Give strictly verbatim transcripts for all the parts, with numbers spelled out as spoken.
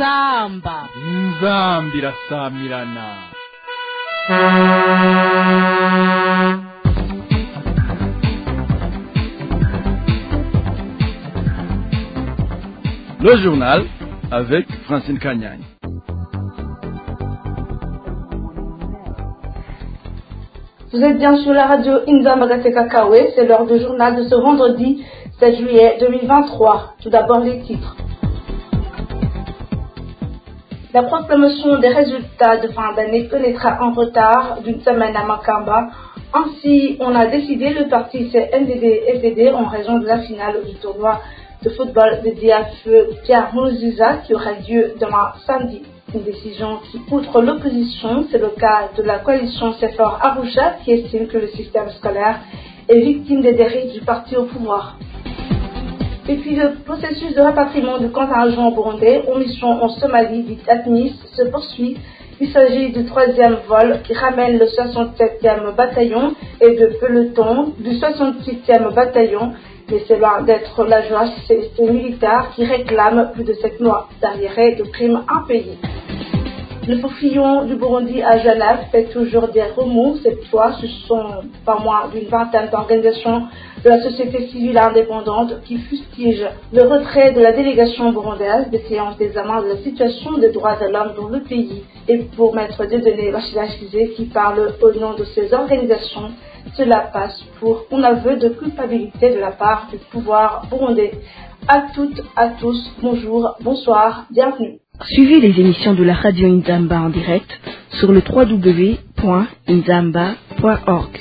inzamba inzamba irasamirana. Le journal avec Francine Kanyagne. Vous êtes bien sur la radio Inzamba Gateka-Kawe, c'est l'heure du journal de ce vendredi sept juillet deux mille vingt-trois. Tout d'abord les titres. La proclamation des résultats de fin d'année connaîtra un retard d'une semaine à Makamba. Ainsi, on a décidé le parti C N D D F D D en raison de la finale du tournoi de football dédié à feu Pierre Mouziza qui aura lieu demain samedi. Une décision qui, outre l'opposition, c'est le cas de la coalition Sefor Arusha qui estime que le système scolaire est victime des dérives du parti au pouvoir. Et puis le processus de rapatriement du contingent burundais en mission en Somalie, dit ATMIS, se poursuit. Il s'agit du troisième vol qui ramène le soixante-septième bataillon et de peloton du soixante-sixième bataillon. Mais c'est loin d'être la joie chez ces militaires qui réclament plus de sept mois d'arriérés de primes impayées. Le pavillon du Burundi à Genève fait toujours des remous. Cette fois, ce sont pas moins d'une vingtaine d'organisations de la société civile indépendante qui fustigent le retrait de la délégation burundaise des séances d'examen de la situation des droits de l'homme dans le pays. Et pour Maître Dieudonné Bachila-Chizé qui parle au nom de ces organisations, cela passe pour un aveu de culpabilité de la part du pouvoir burundais. À toutes, à tous, bonjour, bonsoir, bienvenue. Suivez les émissions de la radio Inzamba en direct sur le w w w point inzamba point org.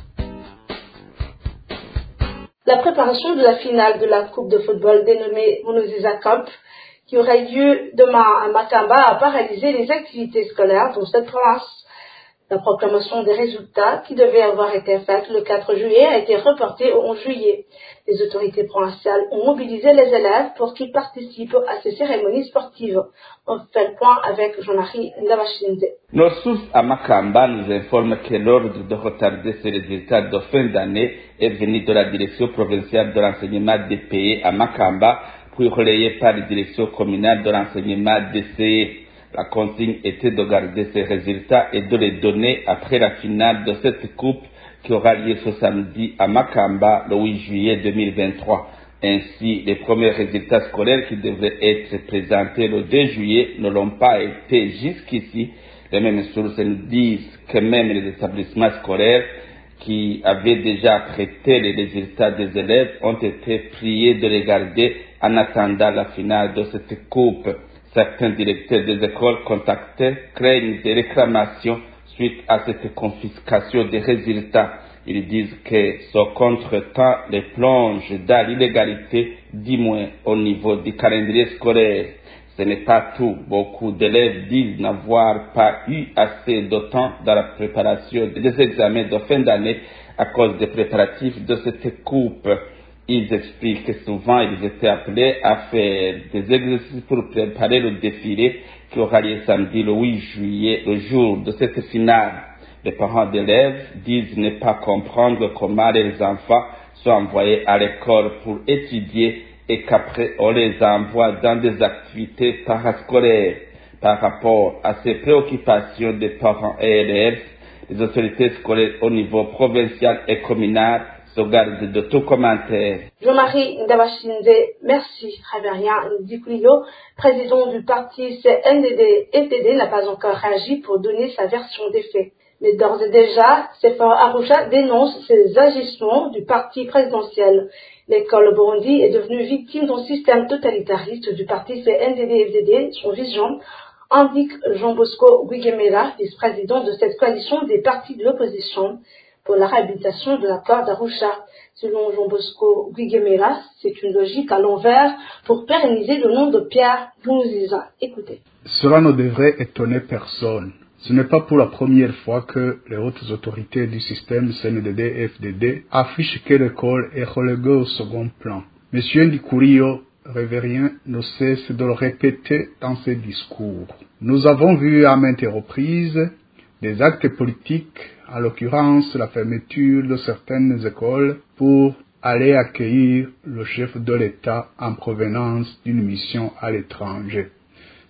La préparation de la finale de la Coupe de football dénommée Monoziza Cup, qui aura lieu demain à Makamba, a paralysé les activités scolaires dans cette province. La proclamation des résultats, qui devait avoir été faite le quatre juillet, a été reportée au onze juillet. Les autorités provinciales ont mobilisé les élèves pour qu'ils participent à ces cérémonies sportives. On fait le point avec Jean-Marie Ndabashinde. Nos sources à Makamba nous informent que l'ordre de retarder ces résultats de fin d'année est venu de la direction provinciale de l'enseignement D P E à Makamba, puis relayé par la direction communale de l'enseignement D C E. La consigne était de garder ces résultats et de les donner après la finale de cette coupe qui aura lieu ce samedi à Makamba le huit juillet deux mille vingt-trois. Ainsi, les premiers résultats scolaires qui devraient être présentés le deux juillet ne l'ont pas été jusqu'ici. Les mêmes sources nous disent que même les établissements scolaires qui avaient déjà prêté les résultats des élèves ont été priés de les garder en attendant la finale de cette coupe. Certains directeurs des écoles contactés craignent des réclamations suite à cette confiscation des résultats. Ils disent que ce contretemps les plonge dans l'illégalité, du moins au niveau du calendrier scolaire. Ce n'est pas tout. Beaucoup d'élèves disent n'avoir pas eu assez de temps dans la préparation des examens de fin d'année à cause des préparatifs de cette coupe. Ils expliquent que souvent ils étaient appelés à faire des exercices pour préparer le défilé qui aura lieu samedi le huit juillet, le jour de cette finale. Les parents d'élèves disent ne pas comprendre comment les enfants sont envoyés à l'école pour étudier et qu'après on les envoie dans des activités parascolaires. Par rapport à ces préoccupations des parents et élèves, les autorités scolaires au niveau provincial et communal se gardent de tout commentaire. Jean-Marie Ndabashinde, merci. Rabérien Ndikulio, président du parti C N D D F D D, n'a pas encore réagi pour donner sa version des faits. Mais d'ores et déjà, Sefor Arusha dénonce ces agissements du parti présidentiel. L'école Burundi est devenue victime d'un système totalitariste du parti C N D D F D D, son vision, indique Jean Bosco Guigemera, vice-président de cette coalition des partis de l'opposition pour la réhabilitation de l'accord d'Arusha. Selon Jean Bosco Guigemera, c'est une logique à l'envers pour pérenniser le nom de Pierre Nkurunziza. Écoutez. Cela ne devrait étonner personne. Ce n'est pas pour la première fois que les hautes autorités du système C N D D F D D affichent que l'école est reléguée au second plan. Monsieur Ndikurio, révérien, ne cesse de le répéter dans ses discours. Nous avons vu à maintes reprises des actes politiques, à l'occurrence la fermeture de certaines écoles pour aller accueillir le chef de l'État en provenance d'une mission à l'étranger.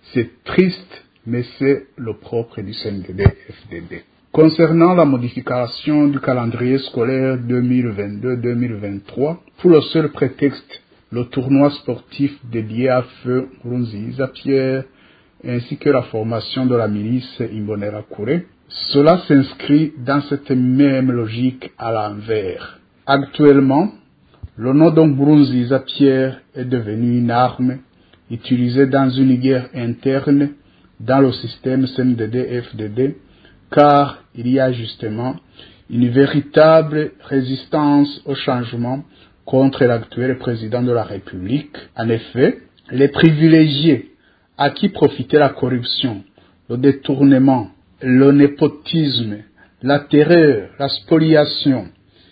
C'est triste, mais c'est le propre du C N D D F D D. Concernant la modification du calendrier scolaire deux mille vingt-deux deux mille vingt-trois, pour le seul prétexte, le tournoi sportif dédié à Feu Nkurunziza Pierre, ainsi que la formation de la milice Imbonerakure, cela s'inscrit dans cette même logique à l'envers. Actuellement, le nom de Nkurunziza Pierre est devenu une arme utilisée dans une guerre interne dans le système C N D D F D D, car il y a justement une véritable résistance au changement contre l'actuel président de la République. En effet, les privilégiés à qui profitait la corruption, le détournement, le népotisme, la terreur, la spoliation,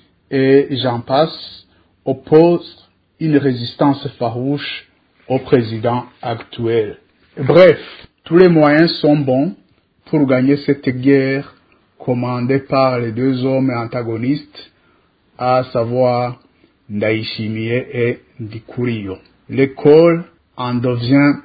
et j'en passe, opposent une résistance farouche au président actuel. Bref, tous les moyens sont bons pour gagner cette guerre commandée par les deux hommes antagonistes, à savoir Ndayishimiye et Ndikuriyo. L'école en devient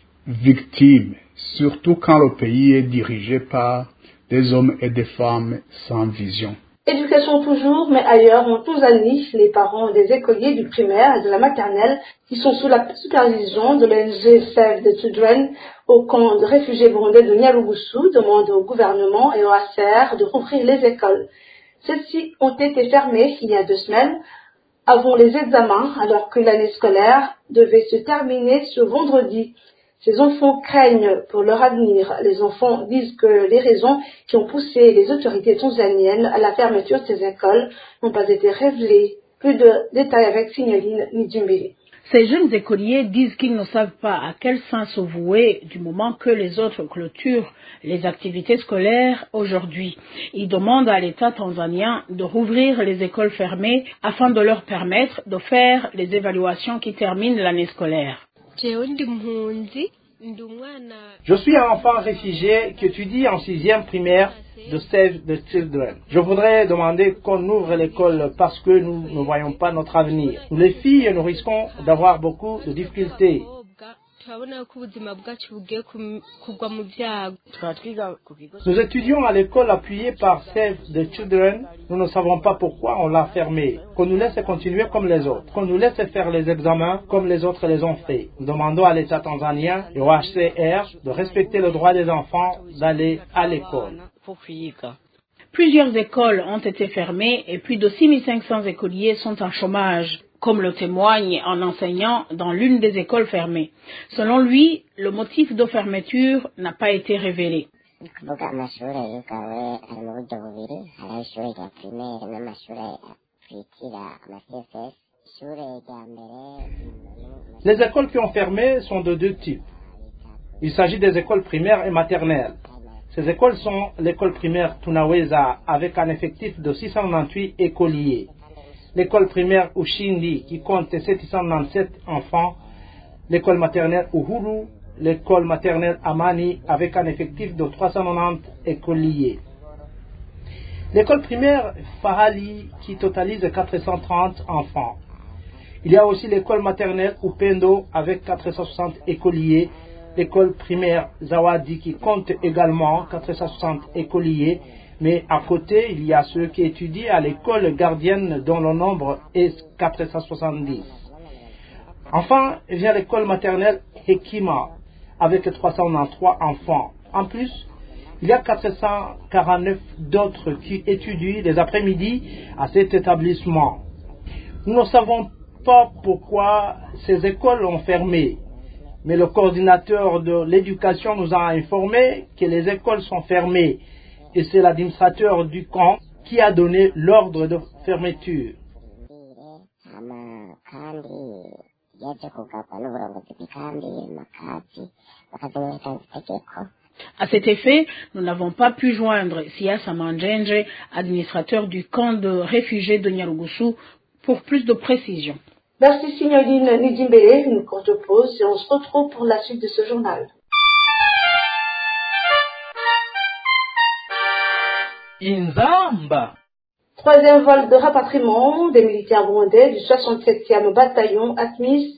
victime, surtout quand le pays est dirigé par des hommes et des femmes sans vision. Éducation toujours, mais ailleurs, en Tanzanie, les parents des écoliers du primaire et de la maternelle qui sont sous la supervision de l'O N G Save the Children au camp de réfugiés burundais de Nyarugusu demandent au gouvernement et au H C R de rouvrir les écoles. Celles-ci ont été fermées il y a deux semaines avant les examens, alors que l'année scolaire devait se terminer ce vendredi. Ces enfants craignent pour leur avenir. Les enfants disent que les raisons qui ont poussé les autorités tanzaniennes à la fermeture de ces écoles n'ont pas été révélées. Plus de détails avec Signoline Nidimbele. Ces jeunes écoliers disent qu'ils ne savent pas à quel sens se vouer du moment que les autres clôturent les activités scolaires aujourd'hui. Ils demandent à l'État tanzanien de rouvrir les écoles fermées afin de leur permettre de faire les évaluations qui terminent l'année scolaire. Je suis un enfant réfugié qui étudie en sixième primaire de Save the Children. Je voudrais demander qu'on ouvre l'école parce que nous ne voyons pas notre avenir. Nous les filles, nous risquons d'avoir beaucoup de difficultés. Nous étudions à l'école appuyée par Save the Children. Nous ne savons pas pourquoi on l'a fermée. Qu'on nous laisse continuer comme les autres. Qu'on nous laisse faire les examens comme les autres les ont fait. Nous demandons à l'État tanzanien et au H C R de respecter le droit des enfants d'aller à l'école. Plusieurs écoles ont été fermées et plus de six mille cinq cents écoliers sont en chômage, comme le témoigne un enseignant dans l'une des écoles fermées. Selon lui, le motif de fermeture n'a pas été révélé. Les écoles qui ont fermé sont de deux types. Il s'agit des écoles primaires et maternelles. Ces écoles sont l'école primaire Tunaweza avec un effectif de six cent quatre-vingt-huit écoliers. L'école primaire Ushindi qui compte sept cent quatre-vingt-dix-sept enfants, l'école maternelle Uhuru, l'école maternelle Amani avec un effectif de trois cent quatre-vingt-dix écoliers. L'école primaire Fahali qui totalise quatre cent trente enfants. Il y a aussi l'école maternelle Upendo avec quatre cent soixante écoliers, l'école primaire Zawadi qui compte également quatre cent soixante écoliers. Mais à côté, il y a ceux qui étudient à l'école gardienne dont le nombre est quatre cent soixante-dix. Enfin, il y a l'école maternelle Hekima avec trois cent quatre-vingt-treize enfants. En plus, il y a quatre cent quarante-neuf d'autres qui étudient les après-midi à cet établissement. Nous ne savons pas pourquoi ces écoles ont fermé, mais le coordinateur de l'éducation nous a informé que les écoles sont fermées. Et c'est l'administrateur du camp qui a donné l'ordre de fermeture. À cet effet, nous n'avons pas pu joindre Siasa Manjenje, administrateur du camp de réfugiés de Nyarugusu, pour plus de précisions. Merci Signoline Nidimbele, une courte pause et on se retrouve pour la suite de ce journal. Inzamba. Troisième vol de rapatriement des militaires burundais du soixante-septième bataillon A T M I S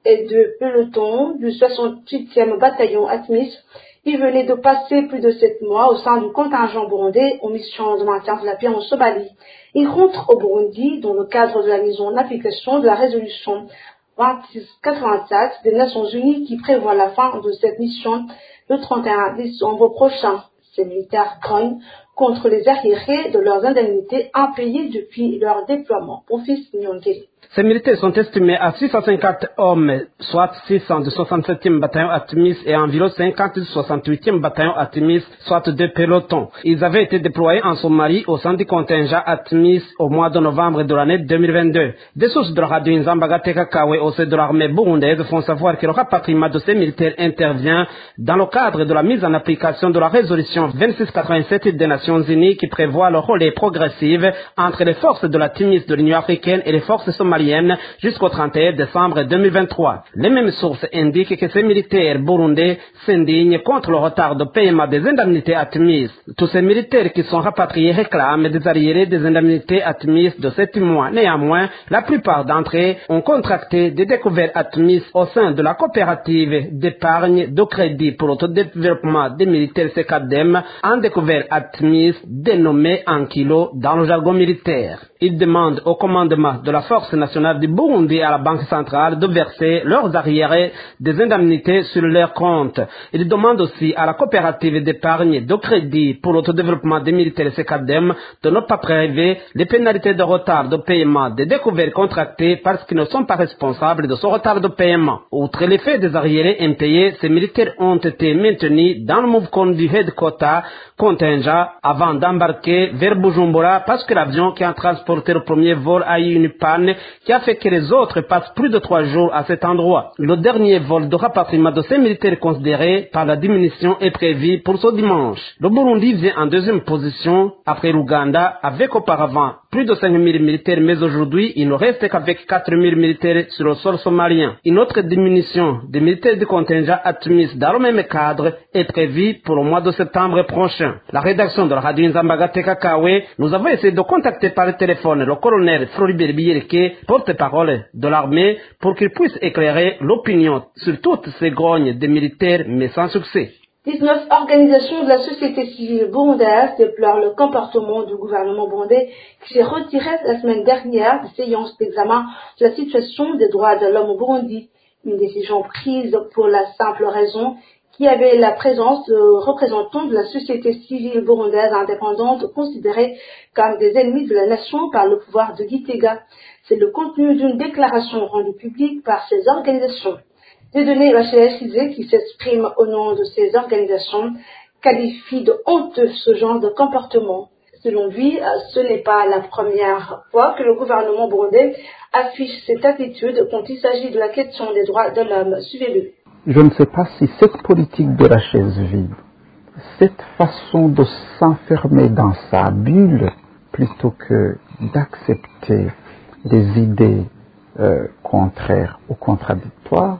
et de peloton du soixante-huitième bataillon ATMIS. Il venait de passer plus de sept mois au sein du contingent burundais aux missions de maintien de la paix en Somalie. Il rentre au Burundi dans le cadre de la mise en application de la résolution vingt-six quatre-vingt-sept des Nations Unies qui prévoit la fin de cette mission le trente et un décembre prochain. Ces militaires grognent contre les arriérés de leurs indemnités impayées depuis leur déploiement. Professeur Nyongé. Ces militaires sont estimés à six cent cinquante hommes, soit six cents du soixante-septième bataillon ATMIS et environ cinquante du soixante-huitième bataillon ATMIS, soit deux pelotons. Ils avaient été déployés en Somalie au sein du contingent ATMIS au mois de novembre de l'année deux mille vingt-deux. Des sources de la radio Nzamba Kawe au sein de l'armée burundaise font savoir que le rapatriement de ces militaires intervient dans le cadre de la mise en application de la résolution vingt-six quatre-vingt-sept des Nations Unies qui prévoit le relais progressif entre les forces de la TMIS de l'Union africaine et les forces somaliennes jusqu'au trente et un décembre deux mille vingt-trois. Les mêmes sources indiquent que ces militaires burundais s'indignent contre le retard de paiement des indemnités ATMIS. Tous ces militaires qui sont rapatriés réclament des arriérés des indemnités ATMIS de sept mois. Néanmoins, la plupart d'entre eux ont contracté des découvertes ATMIS au sein de la coopérative d'épargne de crédit pour l'autodéveloppement des militaires C quatre D E M, en découvert ATMIS dénommé en kilo dans le jargon militaire. Ils demandent au commandement de la force nationale du Burundi à la Banque centrale de verser leurs arriérés des indemnités sur leurs comptes. Ils demandent aussi à la coopérative d'épargne de crédit pour l'autodéveloppement des militaires C quatre D E M de ne pas prélever les pénalités de retard de paiement des découvertes contractées parce qu'ils ne sont pas responsables de ce retard de paiement. Outre l'effet des arriérés impayés, ces militaires ont été maintenus dans le mouvement du headquarter contingent avant d'embarquer vers Bujumbura parce que l'avion qui a transporté le premier vol a eu une panne qui a fait que les autres passent plus de trois jours à cet endroit. Le dernier vol de rapatriement de ces militaires considérés par la diminution est prévu pour ce dimanche. Le Burundi vient en deuxième position après l'Ouganda avec auparavant plus de cinq mille militaires, mais aujourd'hui il ne reste qu'avec quatre mille militaires sur le sol somalien. Une autre diminution des militaires du contingent ATMIS dans le même cadre est prévue pour le mois de septembre prochain. La rédaction de la radio Nzamba Kawe, nous avons essayé de contacter par le téléphone le colonel Floribert Biyereke, porte-parole de l'armée, pour qu'il puisse éclairer l'opinion sur toutes ces grognes des militaires, mais sans succès. dix-neuf organisations de la société civile burundaise déplorent le comportement du gouvernement burundais qui s'est retiré la semaine dernière des séances d'examen de la situation des droits de l'homme au Burundi. Une décision prise pour la simple raison qu'il y avait la présence de représentants de la société civile burundaise indépendante considérés comme des ennemis de la nation par le pouvoir de Gitega. C'est le contenu d'une déclaration rendue publique par ces organisations. Dieudonné Bachelet qui s'exprime au nom de ces organisations qualifie de honteux ce genre de comportement. Selon lui, ce n'est pas la première fois que le gouvernement burundais affiche cette attitude quand il s'agit de la question des droits de l'homme. Suivez-le. Je ne sais pas si cette politique de la chaise vide, cette façon de s'enfermer dans sa bulle plutôt que d'accepter des idées euh, contraires ou contradictoires,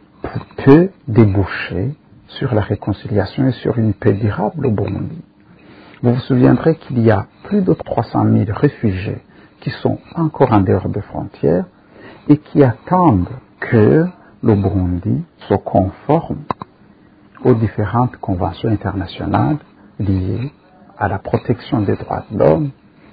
peut déboucher sur la réconciliation et sur une paix durable au Burundi. Vous vous souviendrez qu'il y a plus de trois cent mille réfugiés qui sont encore en dehors des frontières et qui attendent que le Burundi se conforme aux différentes conventions internationales liées à la protection des droits de l'homme,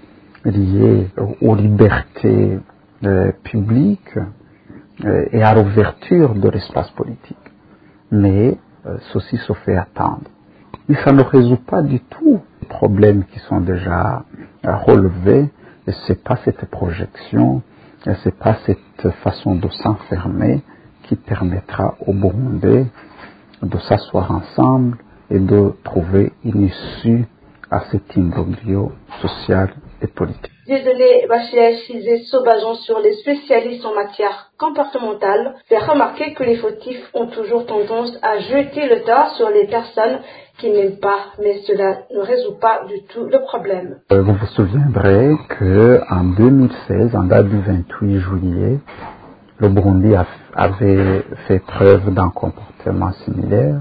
liées aux libertés euh, publiques euh, et à l'ouverture de l'espace politique. Mais euh, ceci se fait attendre. Mais ça ne résout pas du tout les problèmes qui sont déjà euh, relevés, et c'est pas cette projection, et c'est pas cette façon de s'enfermer qui permettra aux Burundais de s'asseoir ensemble et de trouver une issue à cet imbroglio social et politique. Dieudonné Bachelet Chizé, se basant sur les spécialistes en matière comportementale, fait remarquer que les fautifs ont toujours tendance à jeter le tort sur les personnes qui n'aiment pas, mais cela ne résout pas du tout le problème. Euh, vous vous souviendrez qu'en deux mille seize, en date du vingt-huit juillet, le Burundi avait fait preuve d'un comportement similaire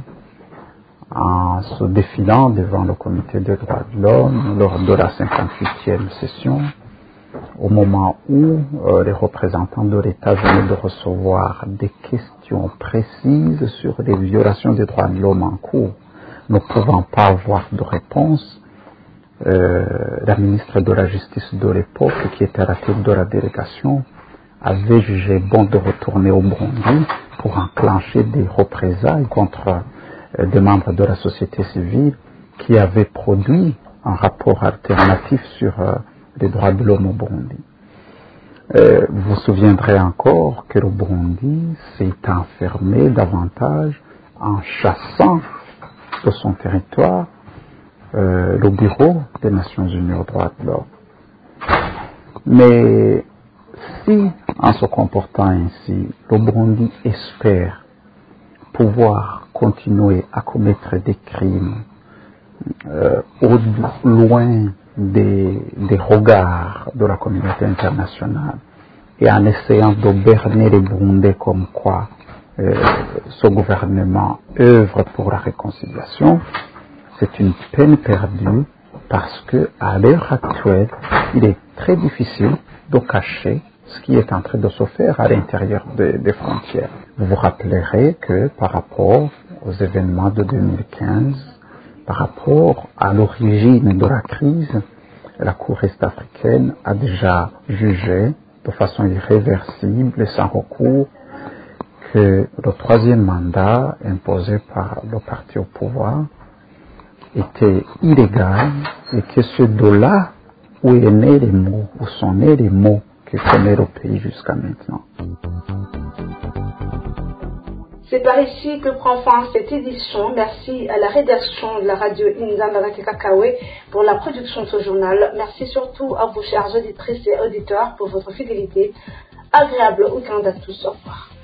en se défilant devant le comité des droits de l'homme lors de la cinquante-huitième session au moment où euh, les représentants de l'État venaient de recevoir des questions précises sur les violations des droits de l'homme en cours, ne pouvant pas avoir de réponse, euh, la ministre de la Justice de l'époque, qui était à la tête de la délégation, avait jugé bon de retourner au Burundi pour enclencher des représailles contre euh, des membres de la société civile qui avaient produit un rapport alternatif sur euh, les droits de l'homme au Burundi. Euh, vous vous souviendrez encore que le Burundi s'est enfermé davantage en chassant de son territoire euh, le bureau des Nations Unies aux droits de l'homme. Mais si, en se comportant ainsi, le Burundi espère pouvoir continuer à commettre des crimes euh, au loin des, des regards de la communauté internationale et en essayant de berner les Burundais comme quoi euh, ce gouvernement œuvre pour la réconciliation, c'est une peine perdue parce que à l'heure actuelle, il est très difficile de cacher ce qui est en train de se faire à l'intérieur de, des frontières. Vous vous rappellerez que par rapport aux événements de deux mille quinze, par rapport à l'origine de la crise, la Cour est-africaine a déjà jugé de façon irréversible et sans recours que le troisième mandat imposé par le parti au pouvoir était illégal et que c'est de là où est né les mots, où sont nés les mots que connaît le pays jusqu'à maintenant. C'est par ici que prend fin cette édition. Merci à la rédaction de la radio Inzamba Kakawe pour la production de ce journal. Merci surtout à vous, chers auditrices et auditeurs, pour votre fidélité. Agréable week-end à tous. Au revoir.